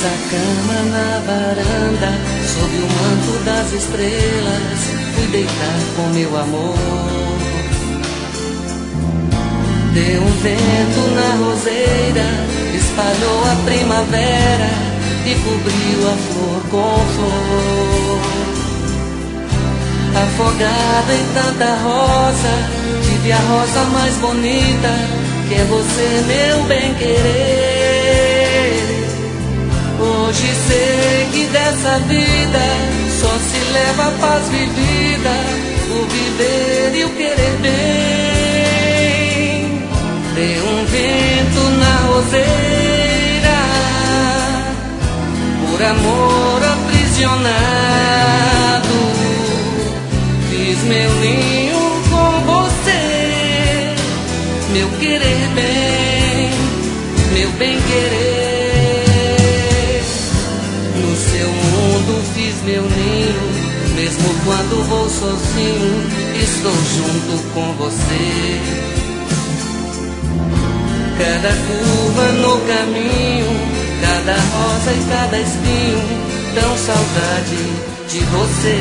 Fiz a cama na varanda, sob o manto das estrelas, fui deitar com meu amor. Deu um vento na roseira, espalhou a primavera e cobriu a flor com flor. Afogada em tanta rosa, tive a rosa mais bonita, que é você, meu bem-querer. Hoje sei que dessa vida só se leva a paz vivida, o viver e o querer bem. Deu um vento na roseira, por amor aprisionado, fiz meu ninho com você, meu querer bem, meu bem-querer. No seu mundo fiz meu ninho, mesmo quando vou sozinho, estou junto com você. Cada curva no caminho, cada rosa e cada espinho, dão saudade de você.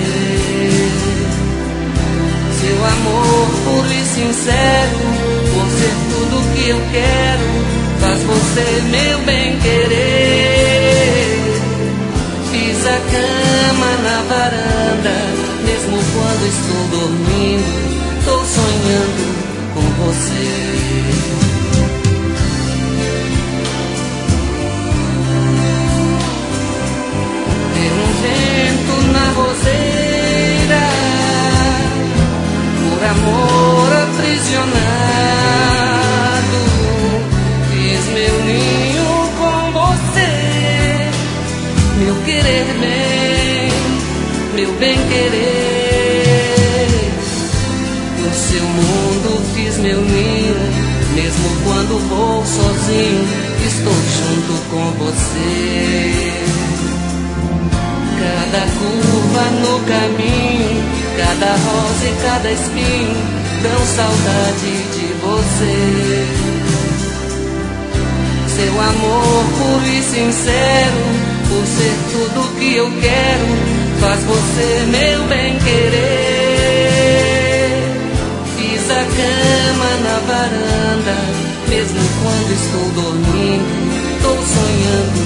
Seu amor puro e sincero, por ser tudo que eu quero, faz você meu bem-querer. Fiz a cama na varanda, mesmo quando estou dormindo, estou sonhando com você. Deu um vento na roseira, por amor aprisionado, fiz meu ninho com você, meu querer bem, meu bem-querer. No seu mundo fiz meu ninho, mesmo quando vou sozinho, estou junto com você. Cada curva no caminho, cada rosa e cada espinho, dão saudade de você. Seu amor puro e sincero, por ser tudo que eu quero, faz você meu bem-querer. Fiz a cama na varanda, mesmo quando estou dormindo, estou sonhando